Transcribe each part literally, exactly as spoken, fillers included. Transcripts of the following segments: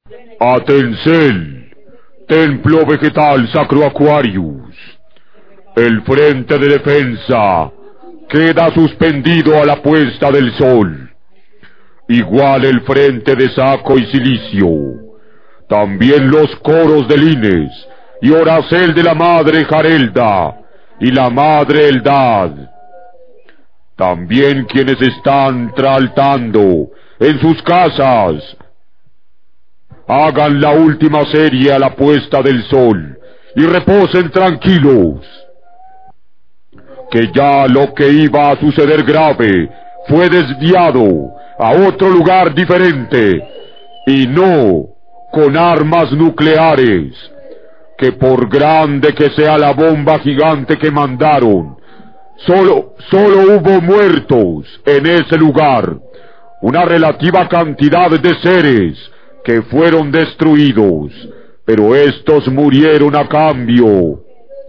Atencel, templo vegetal Sacro Aquarius. El frente de defensa queda suspendido a la puesta del sol. Igual el frente de Saco y Cilicio. También los coros de Lines y Oracel de la madre Jarelda y la madre Eldad. También quienes están traltando en sus casas, hagan la última serie a la puesta del sol y reposen tranquilos, que ya lo que iba a suceder grave fue desviado a otro lugar diferente, y no con armas nucleares, que por grande que sea la bomba gigante que mandaron, solo, solo hubo muertos en ese lugar, una relativa cantidad de seres que fueron destruidos, pero estos murieron a cambio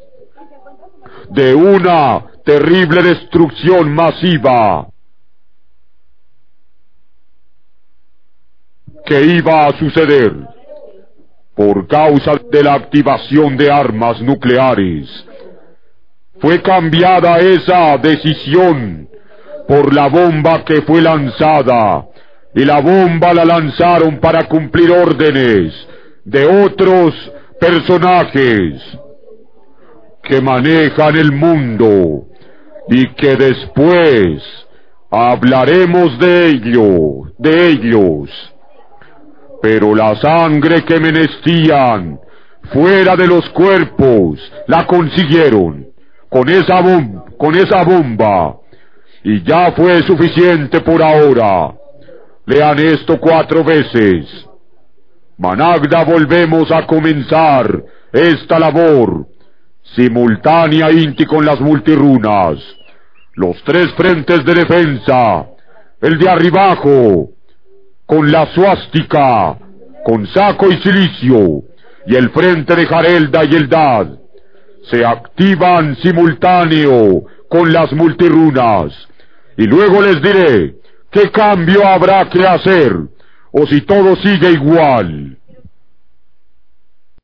de una terrible destrucción masiva que iba a suceder por causa de la activación de armas nucleares. Fue cambiada esa decisión por la bomba que fue lanzada, y la bomba la lanzaron para cumplir órdenes de otros personajes que manejan el mundo, y que después hablaremos de ello, de ellos. Pero la sangre que menestean fuera de los cuerpos la consiguieron con esa bomba, con esa bomba, y ya fue suficiente por ahora. Lean esto cuatro veces. Managda, volvemos a comenzar esta labor simultánea Inti con las multirunas. Los tres frentes de defensa, el de arribajo con la suástica, con Saco y Cilicio, y el frente de Jarelda y Eldad, se activan simultáneo con las multirunas, y luego les diré qué cambio habrá que hacer, o si todo sigue igual.